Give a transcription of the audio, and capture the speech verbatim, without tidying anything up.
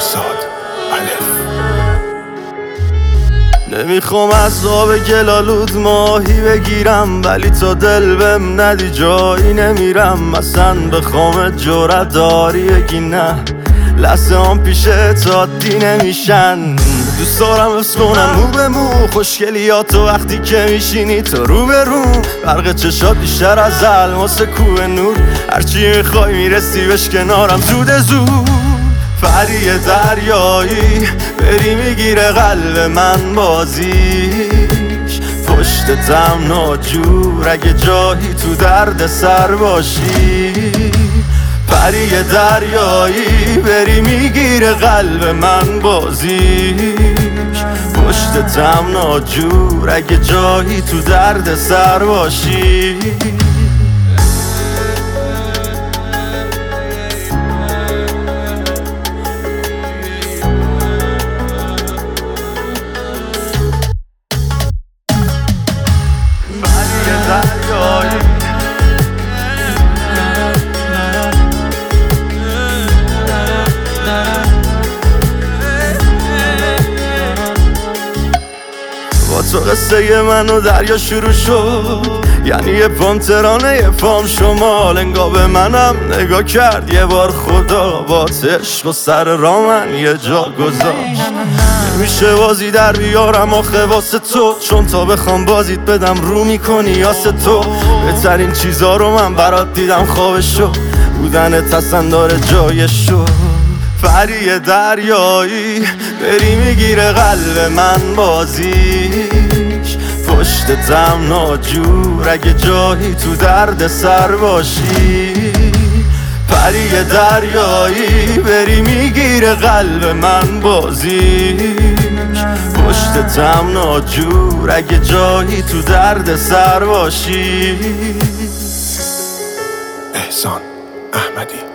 مرزاد الف. نمیخوام از آب گلالود ماهی بگیرم، ولی تا دل بهم ندی جایی نمیرم. اصلا بخوام جرأت داری بگی نه، لحظه هم پیشت عادی نمیشن. دوست دارم حس کنم مو به مو خوشگلیاتو وقتی که میشینی تو رو به رو. برق چشات بیشتر از الماس کوه نور، هرچی میخوای میرسی بش کنارم زود زود. پری دریایی بری میگیره قلب من بازیش، پشتتم ناجور اگه جایی تو درد سر باشی. پری دریایی بری میگیره قلب من بازیش، پشتتم ناجور اگه جایی تو درد سر باشی. تو قصه من و دریا شروع شد، یعنی یه پام ترانه یه پام شمال. انگار به منم نگاه کرد یه بار خدا، با عشق و سر را من یه جا گذاشت. نمیشه بازی در بیارم آخه واسه تو، چون تا بخوام بازیت بدم رو میکنی یاسه تو. بهترین چیزا رو من برات دیدم خوابشو، بودنت اصلا داره جایشو. پری دریایی بری میگیره قلب من بازیش، پشتتم ناجور اگه جایی تو درد سر باشی. پری دریایی بری میگیره قلب من بازیش، پشتتم ناجور اگه جایی تو درد سر باشی. احسان احمدی.